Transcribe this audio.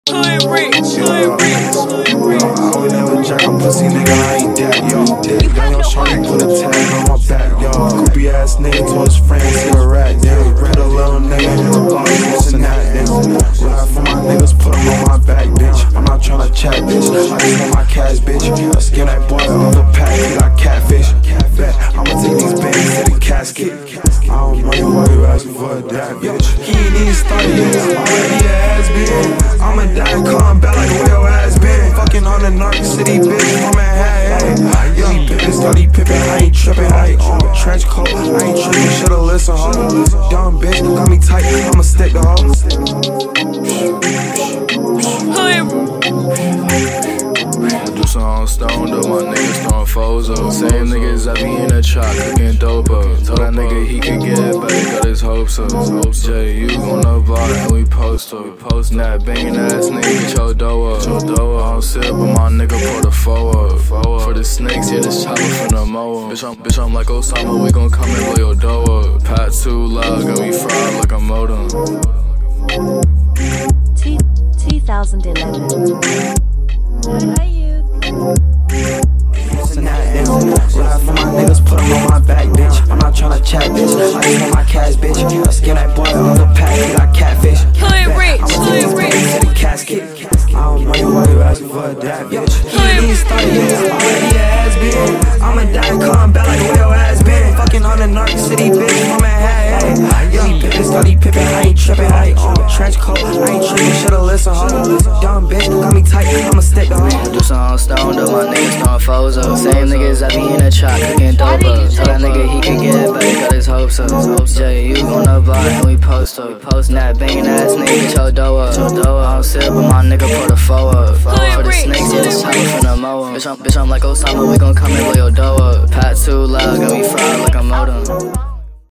Hood rich, hood rich, hood rich. I would never jack a pussy, nigga, I ain't that, yo. Got your shorty, put a tag on my back, yo. Goopy ass nigga told his friends he a rat, yeah. Red a little nigga in the block, missing that, bitch. Ride for my niggas, put them on my back, bitch. I'm not tryna chat, bitch. I just want my cash, bitch. I skin that boy off the pack, he got catfish. Bet, I'ma take these bangs to the casket. I don't know why you asking for that, bitch. He ain't even started yet, already a has-been. I'ma die calm back like where your ass been. Fucking on the Narc City, bitch, from Manhattan. Young pippin', study pippin', I ain't trippin'. I ain't on a trench coat, I ain't trippin'. Shoulda listened, ho. Dumb bitch, got me tight, I'ma stick the hoe. Do some stoned up, my niggas throwing foes up. Same niggas I be in the trap cooking dope up. Told that nigga he could get it, but he got his hopes up. Jay, you on the bar and we post up. Postin' that bangin' ass nigga, get your dough up. I don't sip, but my nigga pour the foe up. For the snakes, yeah, this chopper from the mower. Bitch, I'm like Osama, we gon' come and blow your dough up. Pat too loud, got me fried like a modem. 2011. Hi, you. Ride for my niggas, put them on my back, bitch. I'm not tryna chat, bitch. I just want my cash, bitch. I skin that boy off the pack, he got catfish. Hood rich, hood rich. To the casket. I don't know why you asking for that, bitch. He ain't even started yet, already a has-been. I'ma die calm back like where your ass been. Fucking on the Narc City, bitch, from Manhattan. Young pippin', study pippin', I ain't trippin'. I ain't on a trench coat, I ain't trippin'. Shoulda listened, ho. Dumb bitch, got me tight, I'ma stick the hoe. Do some stoned up, my niggas throwing foes up. Same niggas I be in the trap cooking dope up. Told that nigga he could get it, but he got his hopes up. Jay, you on the bar and we post up. Postin' that bangin' ass nigga, get your dough up. I don't sip, but my nigga pour the foe up. For the snakes, yeah, this chopper from the mower. Bitch, I'm like Osama, we gon' come and blow your dough up. Pat too